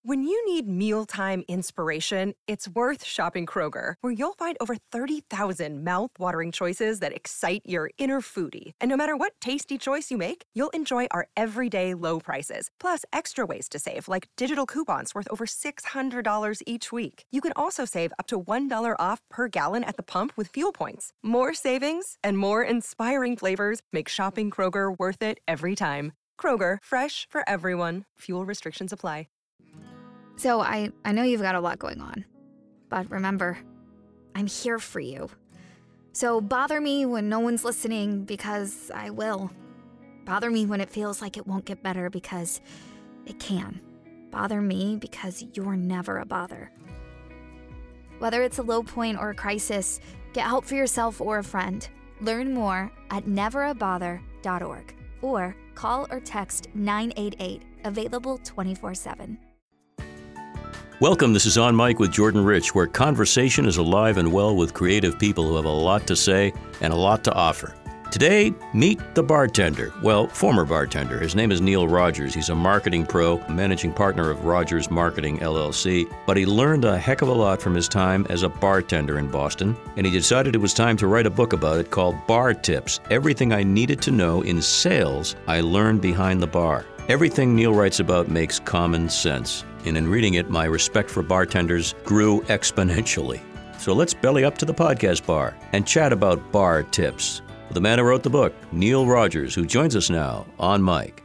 When you need mealtime inspiration, it's worth shopping Kroger, where you'll find over 30,000 mouth-watering choices that excite your inner foodie. And no matter what tasty choice you make, you'll enjoy our everyday low prices, plus extra ways to save, like digital coupons worth over $600 each week. You can also save up to $1 off per gallon at the pump with fuel points. More savings and more inspiring flavors make shopping Kroger worth it every time. Kroger, fresh for everyone. Fuel restrictions apply. So I know you've got a lot going on, but remember, I'm here for you. So bother me when no one's listening, because I will. Bother me when it feels like it won't get better, because it can. Bother me because you're never a bother. Whether it's a low point or a crisis, get help for yourself or a friend. Learn more at neverabother.org or call or text 988, available 24/7. Welcome, this is On Mic with Jordan Rich, where conversation is alive and well with creative people who have a lot to say and a lot to offer. Today, meet the bartender. Well, former bartender. His name is Neil Rogers. He's a marketing pro, managing partner of Rogers Marketing, LLC. But he learned a heck of a lot from his time as a bartender in Boston, and he decided it was time to write a book about it called Bar Tips. Everything I needed to know in sales, I learned behind the bar. Everything Neil writes about makes common sense. And in reading it, my respect for bartenders grew exponentially. So let's belly up to the podcast bar and chat about bar tips with the man who wrote the book, Neil Rogers, who joins us now on Mic.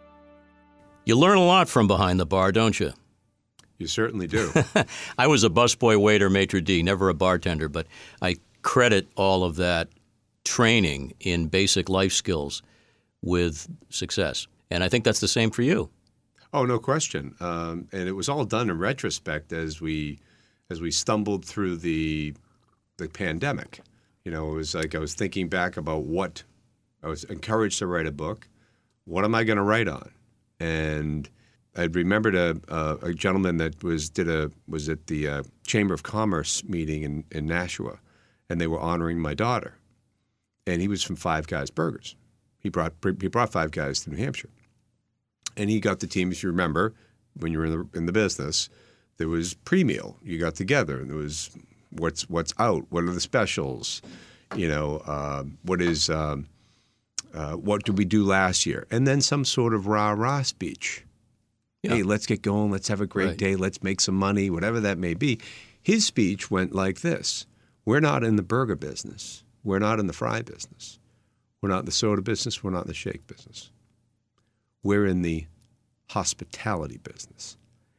You learn a lot from behind the bar, don't you? You certainly do. I was a busboy, waiter, maitre d', never a bartender, but I credit all of that training in basic life skills with success. And I think that's the same for you. Oh, no question. And it was all done in retrospect as we stumbled through the pandemic. You know, it was like I was thinking back about what I was encouraged to write a book. What am I going to write on? And I remembered a gentleman that was at the Chamber of Commerce meeting in Nashua, and they were honoring my daughter. And he was from Five Guys Burgers. He brought Five Guys to New Hampshire. And he got the team, if you remember, when you were in the business, there was pre-meal. You got together, and there was what's out, what are the specials, you know, what did we do last year, and then some sort of rah-rah speech. Yeah. Hey, let's get going. Let's have a great day. Let's make some money, whatever that may be. His speech went like this: we're not in the burger business. We're not in the fry business. We're not in the soda business. We're not in the shake business. We're in the hospitality business.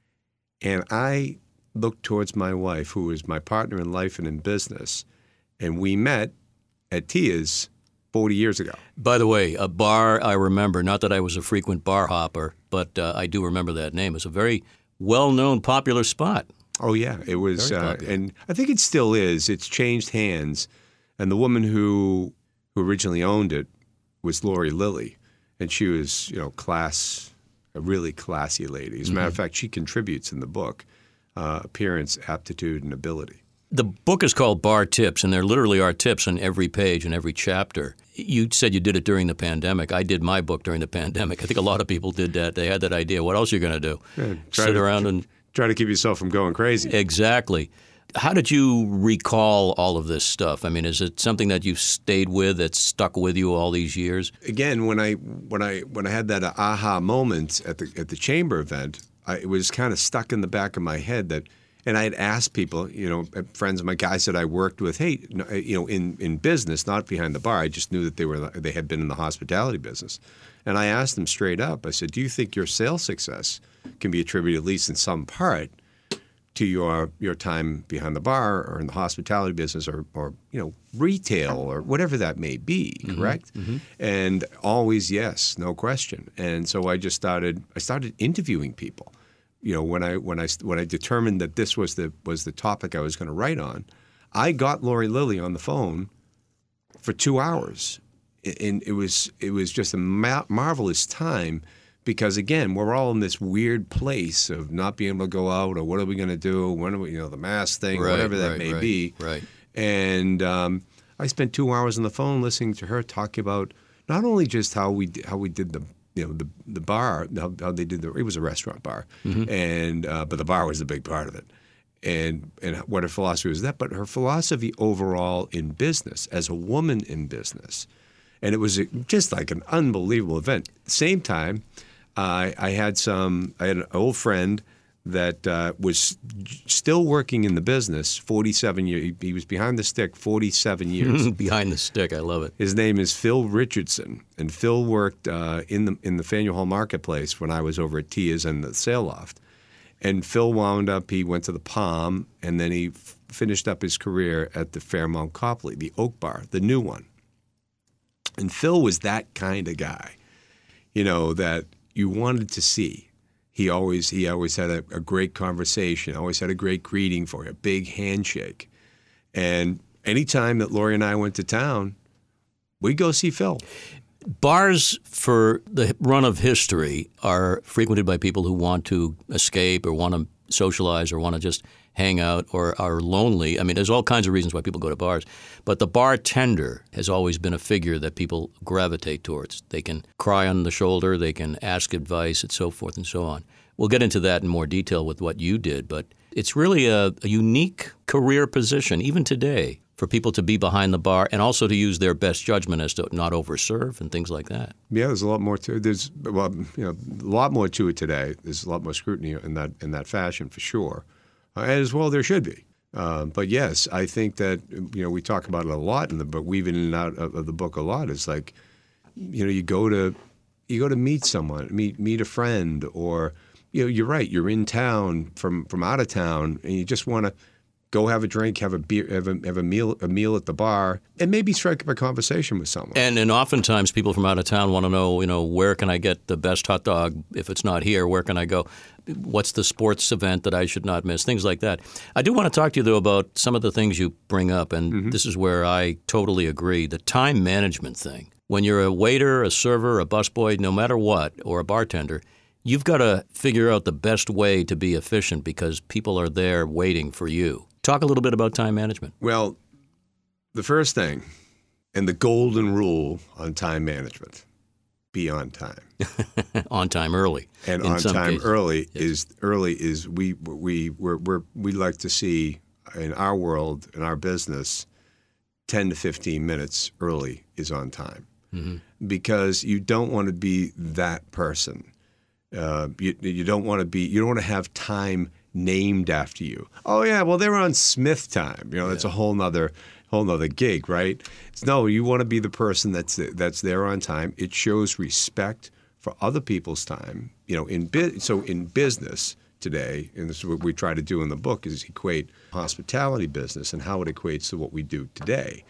And I looked towards my wife, who is my partner in life and in business, and we met at Tia's 40 years ago. By the way, a bar I remember, not that I was a frequent bar hopper, but I do remember that name. It's a very well-known, popular spot. Oh, yeah. It was, and I think it still is. It's changed hands. And the woman who originally owned it was Lori Lilly. And she was, you know, a really classy lady. As a matter of fact, she contributes in the book, appearance, aptitude, and ability. The book is called Bar Tips, and there literally are tips on every page and every chapter. You said you did it during the pandemic. I did my book during the pandemic. I think a lot of people did that. They had that idea. What else are you going to do? Yeah, sit around and try to keep yourself from going crazy. Exactly. How did you recall all of this stuff? I mean, is it something that you've stayed with, that's stuck with you all these years? Again, when I had that aha moment at the chamber event, it was kind of stuck in the back of my head that, and I had asked people, you know, friends of my guys that I worked with, hey, you know, in business, not behind the bar. I just knew that they had been in the hospitality business, and I asked them straight up. I said, do you think your sales success can be attributed, at least in some part, to your time behind the bar or in the hospitality business or you know, retail or whatever that may be, correct? Mm-hmm. And always yes, no question. And so I started interviewing people. You know, when I determined that this was the topic I was going to write on, I got Lori Lilly on the phone for 2 hours, and it was just a marvelous time. Because, again, we're all in this weird place of not being able to go out, or what are we going to do? When are we, you know, the mask thing, whatever that may be. Right. And I spent 2 hours on the phone listening to her talking about not only just how we did the bar, how they did it was a restaurant bar, and but the bar was a big part of it. And what her philosophy was that, but her philosophy overall in business, as a woman in business, and it was just like an unbelievable event. At the same time, I had an old friend that was still working in the business, 47 years. He was behind the stick 47 years. Behind the stick, I love it. His name is Phil Richardson, and Phil worked in the Faneuil Hall Marketplace when I was over at Tia's and the Sail Loft. And Phil he went to the Palm, and then he finished up his career at the Fairmount Copley, the Oak Bar, the new one. And Phil was that kind of guy, that you wanted to see. He always had a great conversation, always had a great greeting for you, a big handshake. And anytime that Lori and I went to town, we'd go see Phil. Bars for the run of history are frequented by people who want to escape or want to socialize or want to just hang out or are lonely. I mean, there's all kinds of reasons why people go to bars. But the bartender has always been a figure that people gravitate towards. They can cry on the shoulder, they can ask advice, and so forth and so on. We'll get into that in more detail with what you did, but it's really a unique career position, even today, for people to be behind the bar and also to use their best judgment as to not overserve and things like that. Yeah, there's a lot more to it. There's a lot more to it today. There's a lot more scrutiny in that fashion for sure, as well there should be. But yes, I think that we talk about it a lot in the book. Weave in and out of the book a lot. It's like you go to meet someone, meet a friend, or you're right. You're in town from out of town, and you just want to go have a drink, have a beer, have a meal at the bar, and maybe strike up a conversation with someone. And oftentimes people from out of town want to know, where can I get the best hot dog? If it's not here, where can I go? What's the sports event that I should not miss? Things like that. I do want to talk to you, though, about some of the things you bring up, and this is where I totally agree. The time management thing. When you're a waiter, a server, a busboy, no matter what, or a bartender, you've got to figure out the best way to be efficient because people are there waiting for you. Talk a little bit about time management. Well, the first thing, and the golden rule on time management, be on time. On time early. And on time early is we like to see in our world, in our business, 10 to 15 minutes early is on time. Because you don't want to be that person. You don't want to have time named after you. Oh yeah, well they're on Smith time. That's a whole nother gig, right? No, you want to be the person that's there on time. It shows respect for other people's time. In business today, and this is what we try to do in the book, is equate hospitality business and how it equates to what we do today.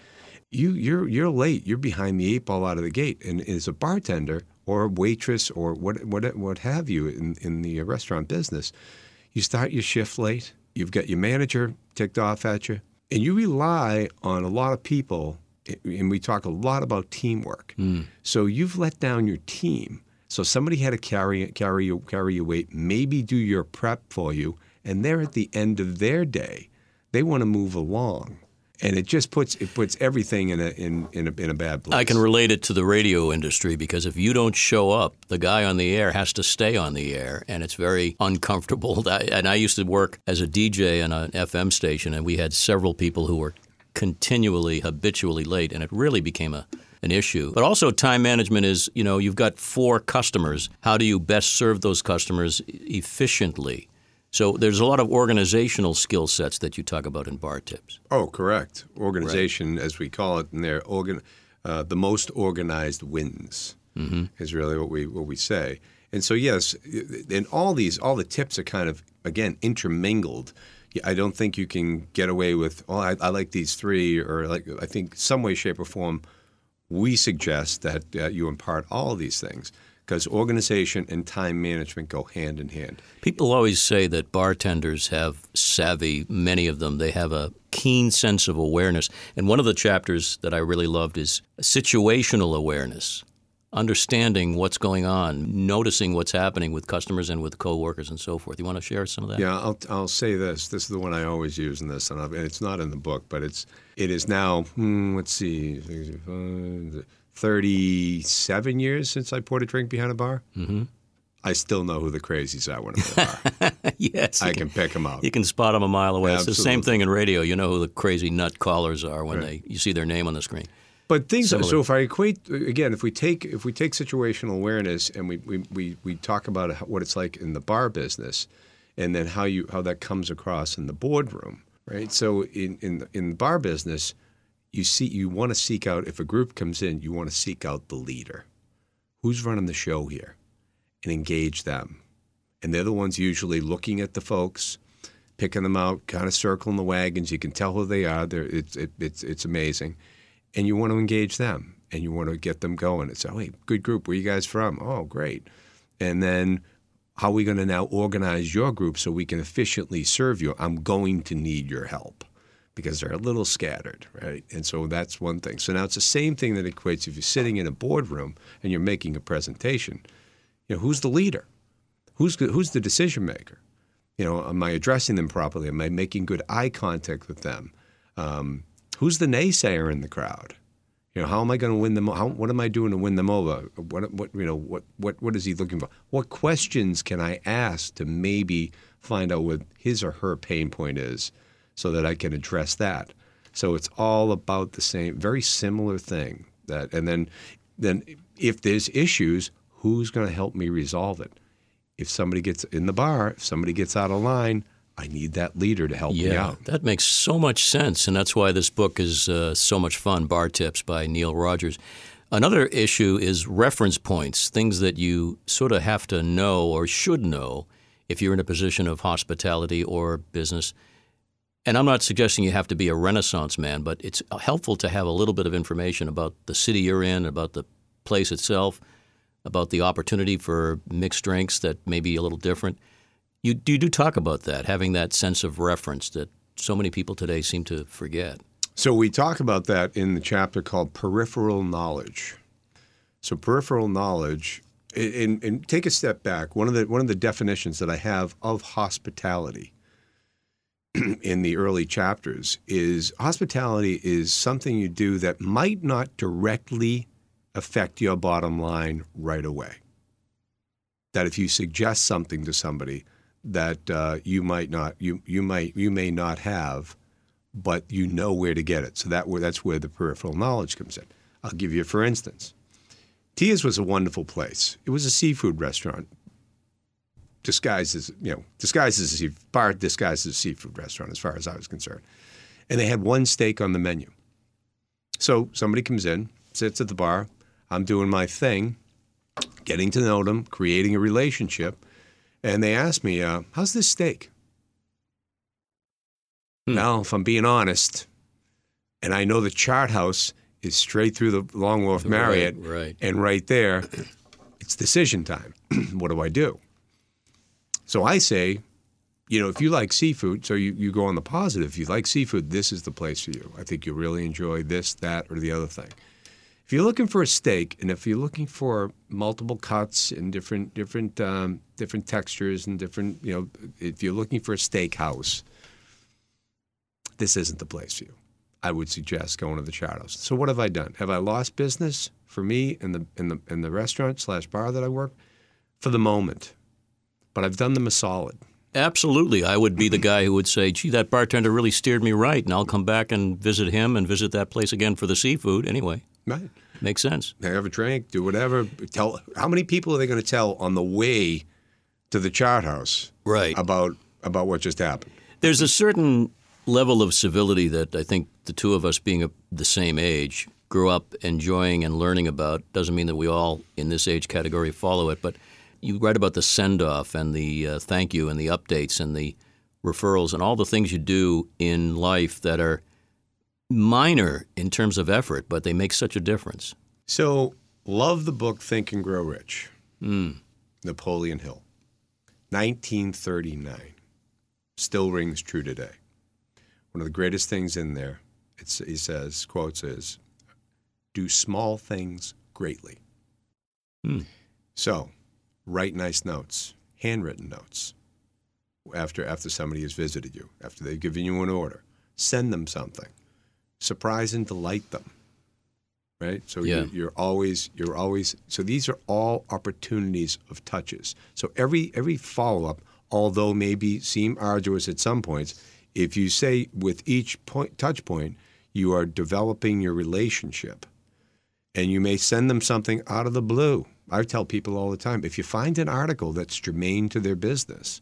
You're late. You're behind the eight ball out of the gate, and as a bartender or a waitress or what have you in the restaurant business, you start your shift late, you've got your manager ticked off at you, and you rely on a lot of people, and we talk a lot about teamwork. So you've let down your team. So somebody had to carry your weight, maybe do your prep for you, and they're at the end of their day. They want to move along. And it just puts everything in a bad place. I can relate it to the radio industry because if you don't show up, the guy on the air has to stay on the air, and it's very uncomfortable. And I used to work as a DJ on an FM station, and we had several people who were habitually late, and it really became an issue. But also time management is, you've got 4 customers. How do you best serve those customers efficiently? So there's a lot of organizational skill sets that you talk about in Bar Tips. Oh, correct. Organization, as we call it, and the most organized wins is really what we say. And so yes, and all the tips are kind of again intermingled. I don't think you can get away with I like these 3 or I think some way, shape, or form. We suggest that you impart all of these things. Because organization and time management go hand in hand. People always say that bartenders have savvy, many of them. They have a keen sense of awareness. And one of the chapters that I really loved is situational awareness, understanding what's going on, noticing what's happening with customers and with coworkers and so forth. You want to share some of that? Yeah, I'll say this. This is the one I always use in this, and it's not in the book, but it is now, let's see, 37 years since I poured a drink behind a bar. Mm-hmm. I still know who the crazies are when I'm at the bar. Yes. I can pick them out. You can spot them a mile away. Absolutely. It's the same thing in radio. You know who the crazy nut callers are when you see their name on the screen. But things. Similar. So if I equate again, if we take situational awareness and we talk about what it's like in the bar business, and then how that comes across in the boardroom, right? So in the bar business, you want to seek out, if a group comes in, you want to seek out the leader, who's running the show here, and engage them, and they're the ones usually looking at the folks, picking them out, kind of circling the wagons. You can tell who they are. It's amazing. And you want to engage them, and you want to get them going. It's, oh, hey, good group. Where you guys from? Oh, great. And then how are we going to now organize your group so we can efficiently serve you? I'm going to need your help because they're a little scattered, right? And so that's one thing. So now it's the same thing that equates if you're sitting in a boardroom and you're making a presentation. You know, who's the leader? Who's the decision maker? You know, am I addressing them properly? Am I making good eye contact with them? Who's the naysayer in the crowd? You know, how am I going to win them? What am I doing to win them over? What is he looking for? What questions can I ask to maybe find out what his or her pain point is, so that I can address that? So it's all about the same, very similar thing. And then if there's issues, who's going to help me resolve it? If somebody gets in the bar, if somebody gets out of line, I need that leader to help me out. That makes so much sense, and that's why this book is so much fun, Bar Tips by Neil Rogers. Another issue is reference points, things that you sort of have to know or should know if you're in a position of hospitality or business. And I'm not suggesting you have to be a Renaissance man, but it's helpful to have a little bit of information about the city you're in, about the place itself, about the opportunity for mixed drinks that may be a little different. You do talk about that, having that sense of reference that so many people today seem to forget. So we talk about that in the chapter called Peripheral Knowledge. So peripheral knowledge, and take a step back. One of the definitions that I have of hospitality in the early chapters is hospitality is something you do that might not directly affect your bottom line right away. That if you suggest something to somebody that you may not have, but you know where to get it. So that's where the peripheral knowledge comes in. I'll give you, for instance, Tia's was a wonderful place. It was a seafood restaurant, disguised as a bar, disguised as a seafood restaurant, as far as I was concerned. And they had one steak on the menu. So somebody comes in, sits at the bar. I'm doing my thing, getting to know them, creating a relationship. And they asked me, how's this steak? Well, if I'm being honest, and I know the Chart House is straight through the Long Wharf Marriott, right. And right there, it's decision time. What do I do? So I say, if you like seafood, so you go on the positive. If you like seafood, this is the place for you. I think you'll really enjoy this, that, or the other thing. If you're looking for a steak, and if you're looking for multiple cuts and different textures and different, if you're looking for a steakhouse, this isn't the place for you. I would suggest going to the Chart House. So what have I done? Have I lost business for me in the restaurant / bar that I work? For the moment, but I've done them a solid. Absolutely. I would be the guy who would say, gee, that bartender really steered me right, and I'll come back and visit him and visit that place again for the seafood anyway. Right. Makes sense. They have a drink, do whatever. Tell how many people are they going to tell on the way to the Chart House about what just happened? There's a certain level of civility that I think the two of us being the same age grew up enjoying and learning about. Doesn't mean that we all in this age category follow it, but you write about the send-off and the thank you and the updates and the referrals and all the things you do in life that are minor in terms of effort, but they make such a difference. So, love the book Think and Grow Rich. Napoleon Hill. 1939. Still rings true today. One of the greatest things in there, he says, quotes is, do small things greatly. So, write nice notes, handwritten notes, after somebody has visited you, after they've given you an order. Send them something. Surprise and delight them, right? So Yeah. you're always. So these are all opportunities of touches. So every follow-up, although maybe seem arduous at some points, if you say with each touch point, you are developing your relationship, and you may send them something out of the blue. I tell people all the time, if you find an article that's germane to their business,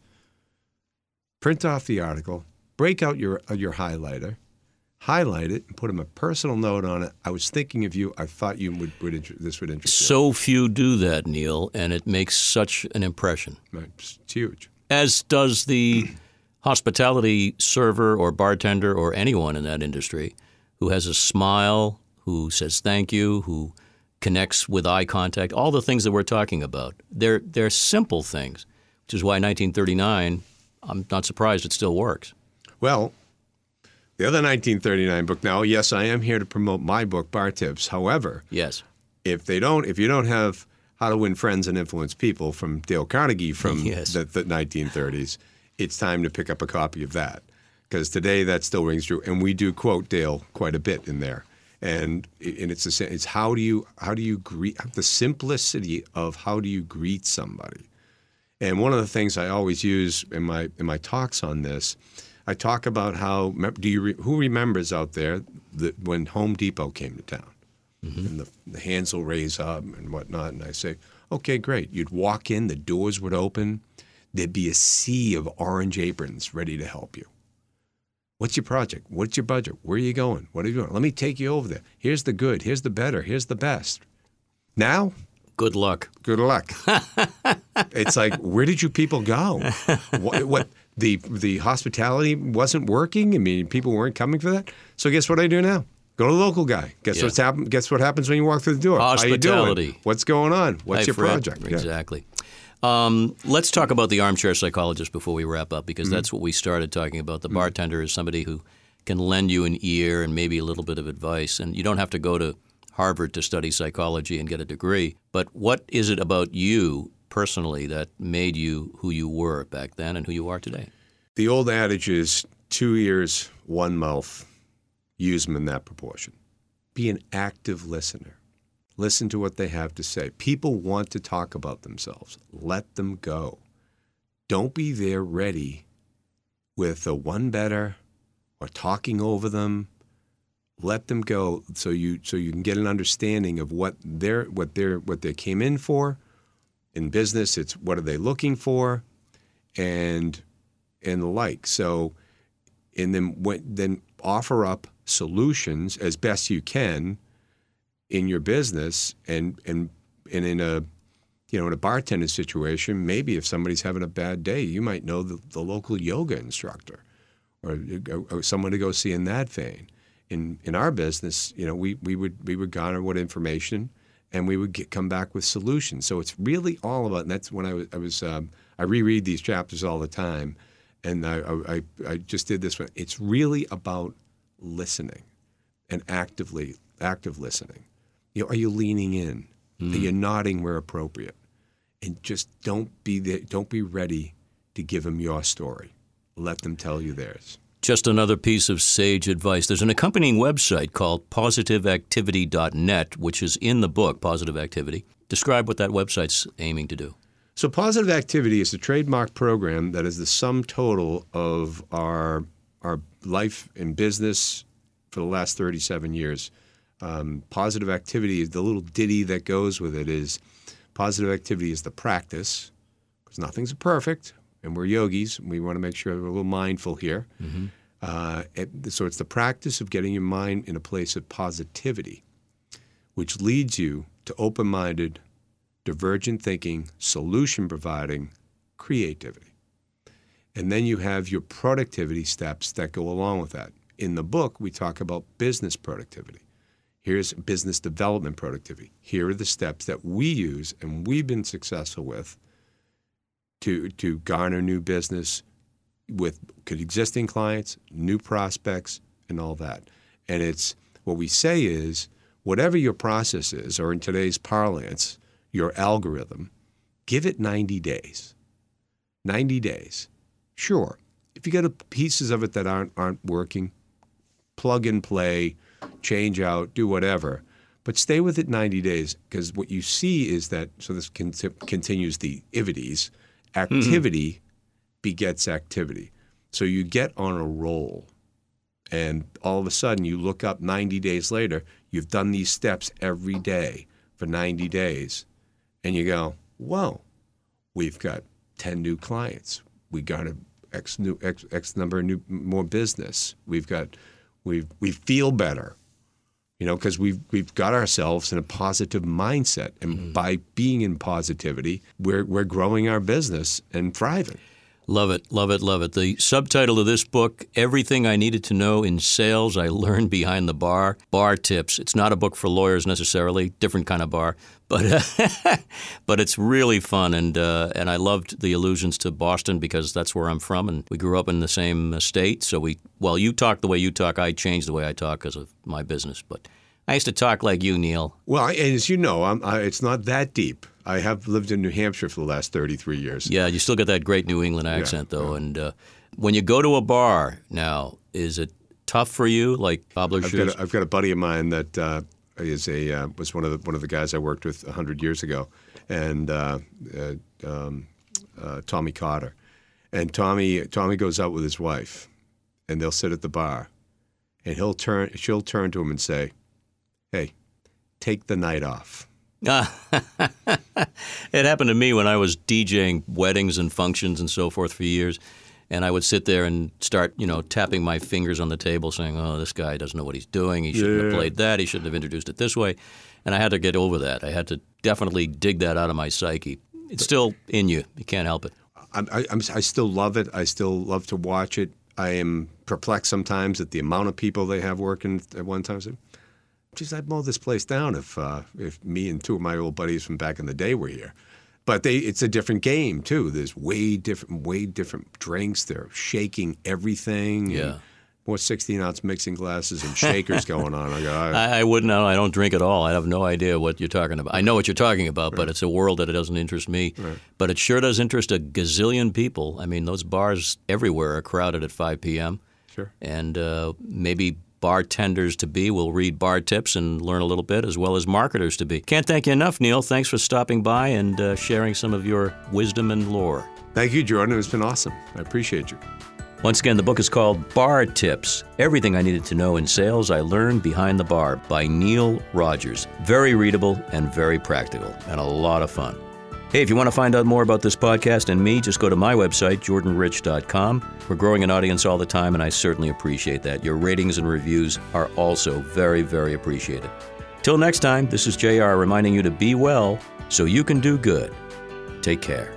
print off the article, break out your highlighter, highlight it, and put them a personal note on it. I was thinking of you. I thought this would interest you. So few do that, Neil, and it makes such an impression. Right. It's huge. As does the hospitality server or bartender or anyone in that industry who has a smile, who says thank you, who connects with eye contact, all the things that we're talking about. They're simple things, which is why 1939, I'm not surprised it still works. Well, the other 1939 book now, yes, I am here to promote my book, Bar Tips. However, Yes. if you don't have How to Win Friends and Influence People from Dale Carnegie from Yes. the 1930s, it's time to pick up a copy of that, because today that still rings true, and we do quote Dale quite a bit in there. And it's how do you greet, the simplicity of how do you greet somebody. And one of the things I always use in my talks on this, I talk about how who remembers out there that when Home Depot came to town, and the hands will raise up and whatnot, and I say, okay, great. You'd walk in, the doors would open, there'd be a sea of orange aprons ready to help you. What's your project? What's your budget? Where are you going? What are you doing? Let me take you over there. Here's the good. Here's the better. Here's the best. Now, Good luck. good luck. It's like, where did you people go? What the hospitality wasn't working? I mean, people weren't coming for that. So guess what I do now? Go to the local guy. Guess what happens when you walk through the door? Hospitality. How you doing? What's going on? What's Hi, your Fred. project? Yeah. Exactly. Let's talk about the armchair psychologist before we wrap up, because that's what we started talking about. The bartender is somebody who can lend you an ear and maybe a little bit of advice. And you don't have to go to Harvard to study psychology and get a degree. But what is it about you personally that made you who you were back then and who you are today? The old adage is 2 ears, 1 mouth. Use them in that proportion. Be an active listener. Listen to what they have to say. People want to talk about themselves. Let them go. Don't be there ready with a one better or talking over them. Let them go so you can get an understanding of what they came in for. In business, it's what are they looking for, and the like. So, and then offer up solutions as best you can in your business, and in a bartender situation, maybe if somebody's having a bad day, you might know the local yoga instructor or someone to go see in that vein. In our business, we would garner what information, and we would come back with solutions. So it's really all about, and that's when I reread these chapters all the time, and I just did this one. It's really about listening, and active listening. Are you leaning in? Are you nodding where appropriate? And just don't be ready to give them your story. Let them tell you theirs. Just another piece of sage advice. There's an accompanying website called positiveactivity.net, which is in the book, Positive Activity. Describe what that website's aiming to do. So Positive Activity is a trademark program that is the sum total of our life in business for the last 37 years. Positive Activity is the little ditty that goes with it is positive activity is the practice, because nothing's perfect, and we're yogis, and we want to make sure we're a little mindful here. So it's the practice of getting your mind in a place of positivity, which leads you to open-minded, divergent thinking, solution-providing, creativity. And then you have your productivity steps that go along with that. In the book, we talk about business productivity. Here's business development productivity. Here are the steps that we use and we've been successful with to garner new business with existing clients, new prospects, and all that. And it's what we say is, whatever your process is, or in today's parlance, your algorithm, give it 90 days. 90 days. Sure, if you get pieces of it that aren't working, plug and play, change out, do whatever. But stay with it 90 days, because what you see is that, so this continues the ivities, activity begets activity. So you get on a roll, and all of a sudden you look up 90 days later, you've done these steps every day for 90 days, and you go, whoa, we've got 10 new clients. We got X number of more business. We feel better. Because we've got ourselves in a positive mindset, and by being in positivity, we're growing our business and thriving. Love it, love it, love it. The subtitle of this book, Everything I Needed to Know in Sales I Learned Behind the Bar, Bar Tips. It's not a book for lawyers necessarily, different kind of bar, but it's really fun, and I loved the allusions to Boston because that's where I'm from, and we grew up in the same state. So you talk the way you talk, I changed the way I talk because of my business, but I used to talk like you, Neil. Well, as you know, it's not that deep. I have lived in New Hampshire for the last 33 years. Yeah, you still got that great New England accent, though. Yeah. And when you go to a bar now, is it tough for you, like cobbler shoes? I've got a buddy of mine that was one of the guys I worked with 100 years ago, and Tommy Cotter. And Tommy goes out with his wife, and they'll sit at the bar, and she'll turn to him and say, "Hey, take the night off." It happened to me when I was DJing weddings and functions and so forth for years, and I would sit there and start, tapping my fingers on the table saying, oh, this guy doesn't know what he's doing. He shouldn't have played that. He shouldn't have introduced it this way. And I had to get over that. I had to definitely dig that out of my psyche. It's still in you. You can't help it. I still love it. I still love to watch it. I am perplexed sometimes at the amount of people they have working at one time. Geez, I'd mow this place down if me and two of my old buddies from back in the day were here. But it's a different game too. There's way different drinks. They're shaking everything. Yeah. More 16-ounce mixing glasses and shakers going on. I wouldn't know. I don't drink at all. I have no idea what you're talking about. I know what you're talking about, but it's a world that it doesn't interest me. Right. But it sure does interest a gazillion people. I mean, those bars everywhere are crowded at 5 p.m. Sure. And maybe bartenders-to-be will read bar tips and learn a little bit, as well as marketers-to-be. Can't thank you enough, Neil. Thanks for stopping by and sharing some of your wisdom and lore. Thank you, Jordan. It's been awesome. I appreciate you. Once again, the book is called Bar Tips, Everything I Needed to Know in Sales I Learned Behind the Bar by Neil Rogers. Very readable and very practical, and a lot of fun. Hey, if you want to find out more about this podcast and me, just go to my website, jordanrich.com. We're growing an audience all the time, and I certainly appreciate that. Your ratings and reviews are also very, very appreciated. Till next time, this is JR reminding you to be well so you can do good. Take care.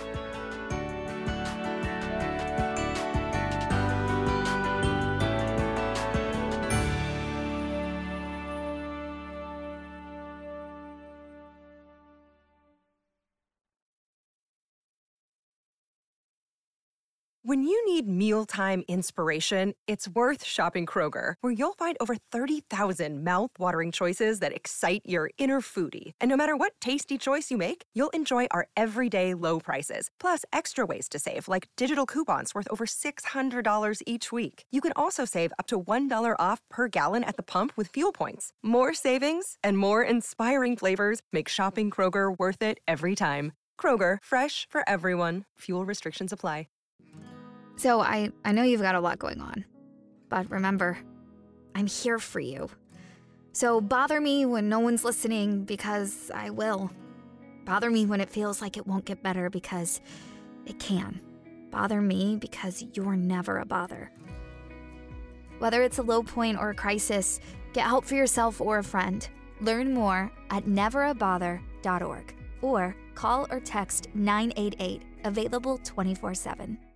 When you need mealtime inspiration, it's worth shopping Kroger, where you'll find over 30,000 mouth-watering choices that excite your inner foodie. And no matter what tasty choice you make, you'll enjoy our everyday low prices, plus extra ways to save, like digital coupons worth over $600 each week. You can also save up to $1 off per gallon at the pump with fuel points. More savings and more inspiring flavors make shopping Kroger worth it every time. Kroger, fresh for everyone. Fuel restrictions apply. So I know you've got a lot going on, but remember, I'm here for you. So bother me when no one's listening, because I will. Bother me when it feels like it won't get better, because it can. Bother me because you're never a bother. Whether it's a low point or a crisis, get help for yourself or a friend. Learn more at neverabother.org or call or text 988, available 24/7.